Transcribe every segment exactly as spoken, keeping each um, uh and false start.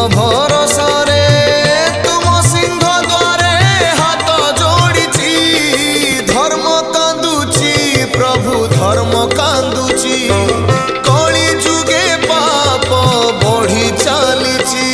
भरोसा रे तुम सिंह द्वारे हाथ जोड़ी धर्म कांदुची प्रभु धर्म कांदुची कली जुगे पाप बढ़ी चली।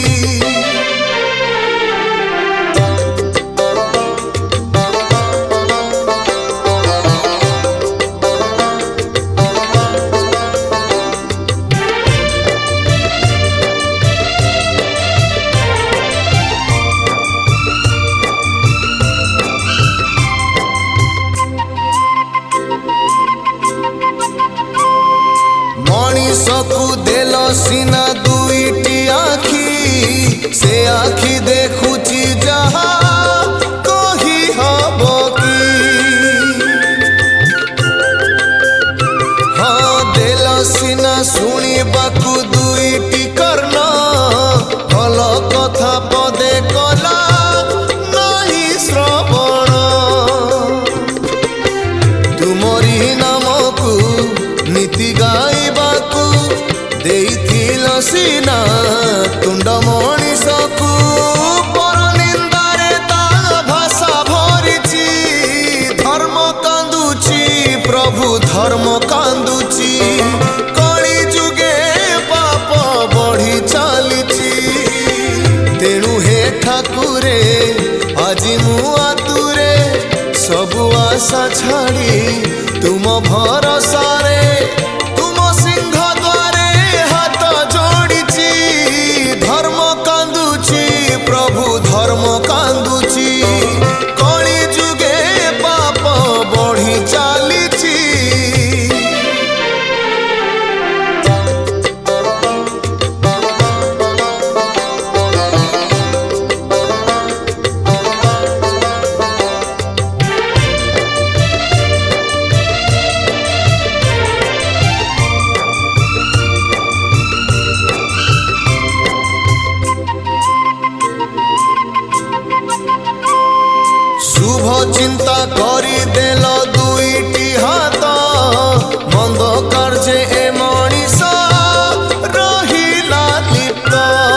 मनीषकु देल सीना दुईटी आखि से आखि देखुची जहा कही हब कि हाँ देल सीना शुणिबाकु दुईटी कर्ण भल कथा पदे कला नहीं श्रवण तुमरी नामकु नीति गाइबाकु देइथिल सीना तुंड मनीषकु पर निंदारे ता भाषा भरिची धर्म कांदुची प्रभु धर्म कांदुची कली जुगे पाप बढ़ी चलीची। तेणु हे ठाकुरे आजि मु आतुरे सबु आशा छाड़ी तुम भरोसा रे तुम सिंह द्वारे हाथ जोड़ी धर्म कांदुची प्रभु धर्म कांदुची कली जुगे पाप बढ़ी चलीची। शुभ चिंता करी देल दुईटी हाथ मंद कार्य ए मनीष रहिला लिप्त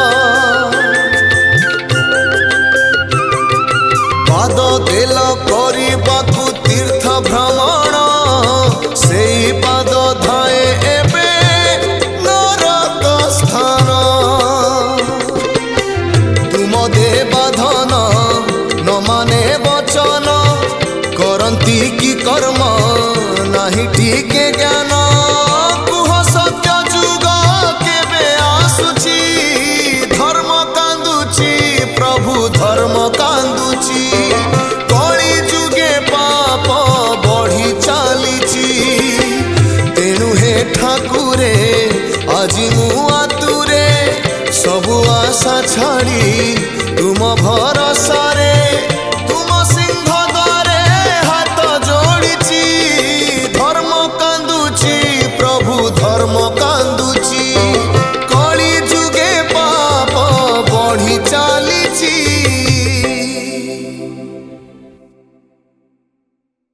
पाद देल करिबाकु तीर्थ भ्रमण से पाद धाए एबे नरक स्थान तुम देवाधन न माने वचन करंती की कर्म नहीं ठीक ज्ञान कुह सत्य जुग केबे आसुची धर्म कांदुची प्रभु धर्म कांदुची कली जुगे पाप बढ़ी चलीची। तेणु हे ठाकुरे आजि मु आतुरे सबु आशा छाड़ी तुम भरोसा रे